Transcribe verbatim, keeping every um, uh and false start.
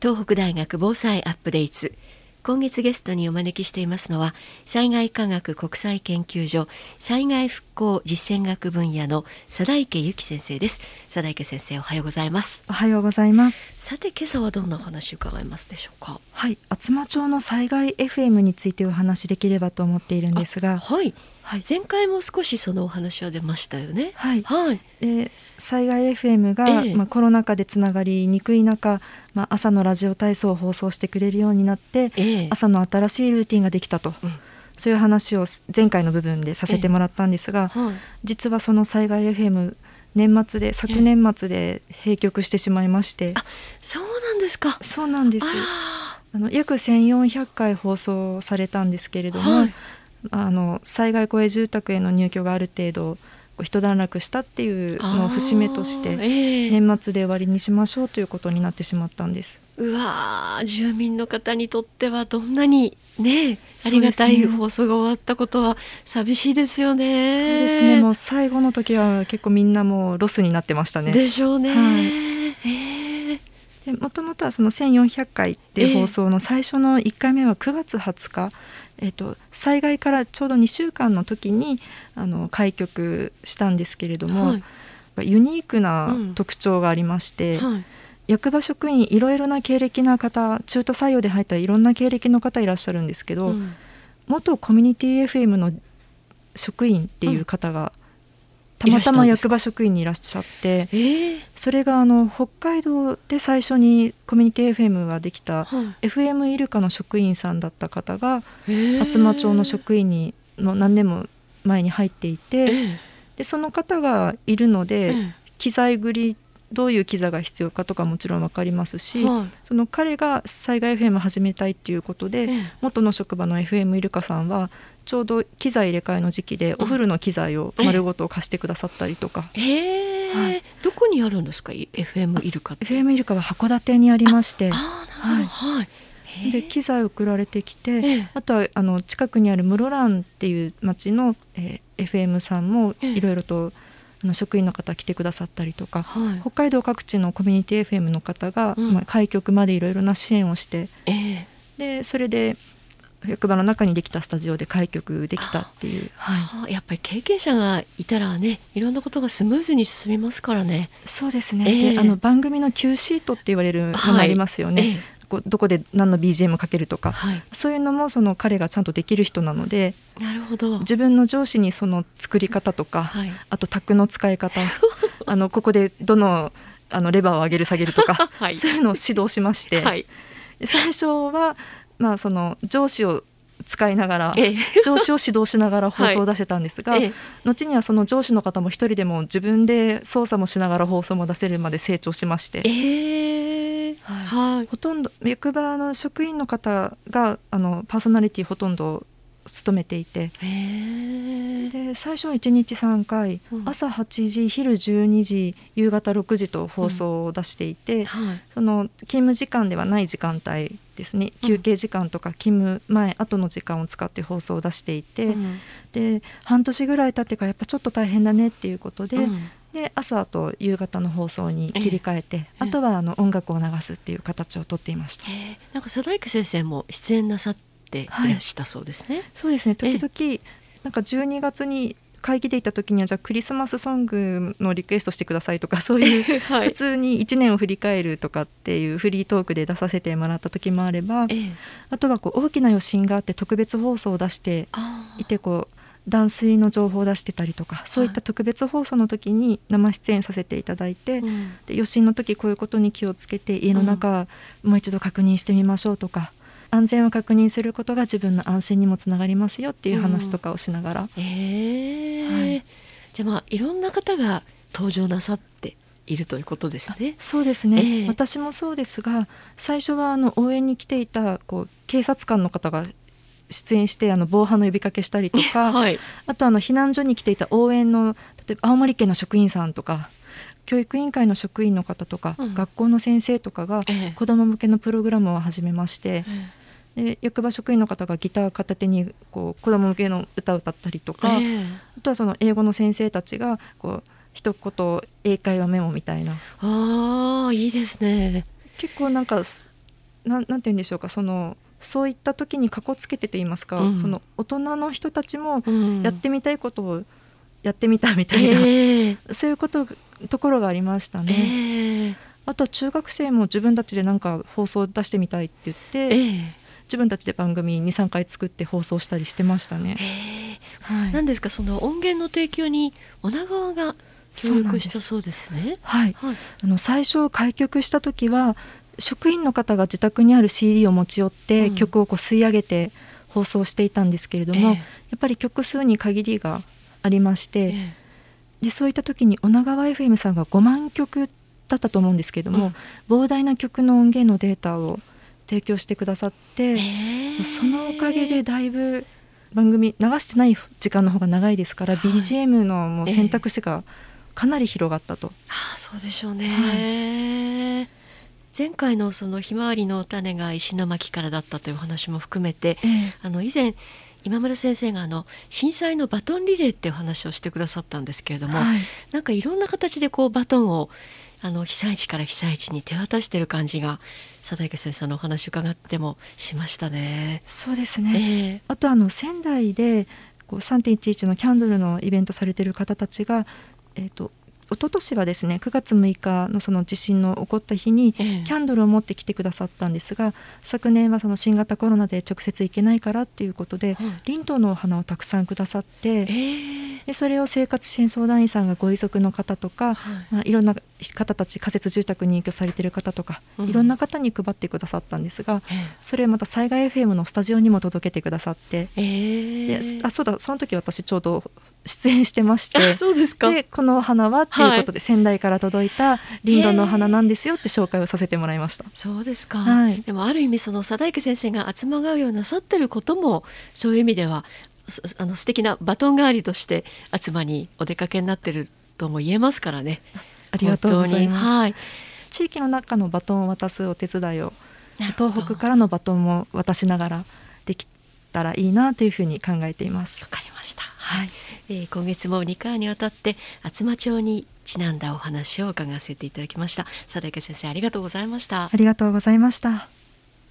東北大学防災アップデート。今月ゲストにお招きしていますのは、災害科学国際研究所災害復興実践学分野の佐田池由紀先生です。佐田池先生、おはようございます。 おはようございます。 さて、今朝はどんなお話を伺いますでしょうか。 はい、厚真町の災害 エフエム についてお話しできればと思っているんですが、 はい、 はい、 前回も少しそのお話は出ましたよね。 はい、 はい、 で災害 エフエム が、ええまあ、コロナ禍でつながりにくい中、まあ、朝のラジオ体操を放送してくれるようになって、ええ、朝の新しいルーティンができたと、うん、そういう話を前回の部分でさせてもらったんですが、ええはい、実はその災害 エフエム 年末で昨年末で閉局してしまいまして。 あ、そうなんですか。 そうなんです。ああの約せんよんひゃっかい放送されたんですけれども、はい、あの災害公営住宅への入居がある程度一段落したっていうのを節目として年末で終わりにしましょうということになってしまったんです。 うわー、住民の方にとってはどんなにねありがたい放送が終わったことは寂しいですよね。 そうですね、もう最後の時は結構みんなもうロスになってましたね。 でしょうね。はい、 えー、もともとはそのせんよんひゃっかいっていう放送の最初のいっかいめはくがつはつか、えーと、災害からちょうどにしゅうかんの時にあの開局したんですけれども、はい、ユニークな特徴がありまして、うんはい、役場職員いろいろな経歴な方、中途採用で入ったいろんな経歴の方いらっしゃるんですけど、うん、元コミュニティ エフエム の職員っていう方が、うんたまたま役場職員にいらっしゃって、えー、それがあの北海道で最初にコミュニティ エフエム ができた、はい、エフエム イルカの職員さんだった方が、えー、厚真町の職員にの何年も前に入っていて、えー、でその方がいるので、えー、機材繰りどういう機材が必要かとかもちろん分かりますし、はい、その彼が災害 エフエム 始めたいっていうことで、えー、元の職場の エフエム イルカさんはちょうど機材入れ替えの時期でお風呂の機材を丸ごと貸してくださったりとか、 えーはい、どこにあるんですか エフエム イルカって。 エフエム イルカは函館にありまして、 ああ、なるほど、はい、 で機材送られてきて、あとはあの近くにある室蘭っていう町の、えー、エフエム さんもいろいろとあの職員の方来てくださったりとか、はい、北海道各地のコミュニティ エフエム の方が、うんまあ、開局までいろいろな支援をして、えー、でそれで役場の中にできたスタジオで開局できたっていう、 はい、やっぱり経験者がいたらね、いろんなことがスムーズに進みますからね。 そうですね、えー、であの番組の Q シートって言われるものありますよね、はいえー、こどこで何の ビージーエム かけるとか、はい、そういうのもその彼がちゃんとできる人なので、 なるほど、 自分の上司にその作り方とか、はい、あとタクの使い方あのここでどの、あのレバーを上げる下げるとか、はい、そういうのを指導しまして、はい、最初はまあ、その上司を使いながら、ええ、上司を指導しながら放送を出してたんですが、はいええ、後にはその上司の方も一人でも自分で操作もしながら放送も出せるまで成長しまして、えーはいはい、ほとんど役場の職員の方があのパーソナリティほとんど務めていて、えー、で最初はいちにちさんかい、うん、朝はちじ、昼じゅうにじ、夕方ろくじと放送を出していて、うんはい、その勤務時間ではない時間帯ですね、休憩時間とか勤務前後の時間を使って放送を出していて、うん、で半年ぐらい経ってからやっぱちょっと大変だねっていうことで、うん、で朝と夕方の放送に切り替えて、えー、あとはあの音楽を流すっていう形をとっていました。 えー、なんか佐田池先生も出演なさっていらしたそうですね。はい、 そうですね、時々なんかじゅうにがつに会議でいた時にはじゃあクリスマスソングのリクエストしてくださいとか、そういう普通にいちねんを振り返るとかっていうフリートークで出させてもらった時もあれば、ええ、あとはこう大きな余震があって特別放送を出していて、こう断水の情報を出してたりとか、そういった特別放送の時に生出演させていただいて、うん、で余震の時こういうことに気をつけて家の中もう一度確認してみましょうとか、安全を確認することが自分の安心にもつながりますよっていう話とかをしながら、うんえーはい、じゃあまあいろんな方が登場なさっているということですね。 そうですね、えー、私もそうですが、最初はあの応援に来ていたこう警察官の方が出演してあの防犯の呼びかけしたりとか、はい、あとあの避難所に来ていた応援の例えば青森県の職員さんとか教育委員会の職員の方とか、うん、学校の先生とかが子ども向けのプログラムを始めまして、ええ、で役場職員の方がギター片手にこう子ども向けの歌を歌ったりとか、え、あとはその英語の先生たちがこう一言英会話メモみたいな、 あーいいですね。 結構なんかなんなんて言うんでしょうか、そのそういった時にかこつけてと言いますか、うん、その大人の人たちもやってみたいことをやってみたみたいな、うんえー、そういうことところがありましたね、えー、あとは中学生も自分たちでなんか放送出してみたいって言って、えー、自分たちで番組 にさんかい作って放送したりしてましたね、 えーはい、なんですか、その音源の提供に女川が協力したそうですね。 はい、はい、あの最初開局した時は職員の方が自宅にある シーディー を持ち寄って、うん、曲をこう吸い上げて放送していたんですけれども、えー、やっぱり曲数に限りがありまして、えー、でそういった時に女川 エフエム さんがごまんきょくだったと思うんですけれども、うん、膨大な曲の音源のデータを提供してくださって、えー、そのおかげでだいぶ番組流してない時間の方が長いですから、はい、ビージーエム のもう選択肢がかなり広がったと、 えー、ああそうでしょうね、はい前回のそのひまわりの種が石巻からだったというお話も含めて、ええ、あの以前今村先生があの震災のバトンリレーっていう話をしてくださったんですけれども、はい、なんかいろんな形でこうバトンをあの被災地から被災地に手渡している感じが佐田池先生のお話伺ってもしましたね。 そうですね、ええ、あとあの仙台でこう さんてんいちいち のキャンドルのイベントされている方たちが、えーと一昨年はですねくがつむいかのその地震の起こった日にキャンドルを持ってきてくださったんですが、ええ、昨年はその新型コロナで直接行けないからっていうことで、はい、林道のお花をたくさんくださって、えー、でそれを生活支援相談員さんがご遺族の方とか、はいまあ、いろんな方たち仮設住宅に入居されている方とか、うん、いろんな方に配ってくださったんですが、えー、それをまた災害 エフエム のスタジオにも届けてくださって、えー、であそうだその時私ちょうど出演してまして、 そうですか。 でこのお花はということで、はい、仙台から届いた林道のお花なんですよって紹介をさせてもらいました。 そうですか、 はい、 でもある意味その佐田池先生が集まがうようなさってることもそういう意味ではあの素敵なバトン代わりとして集まにお出かけになってるとも言えますからね。 ありがとうございます、 はい、 地域の中のバトンを渡すお手伝いを東北からのバトンも渡しながらできたらいいなというふうに考えています。 わかりました、はいえー、今月もにかいにわたって厚真町にちなんだお話を伺わせていただきました。佐田池先生ありがとうございました。 ありがとうございました。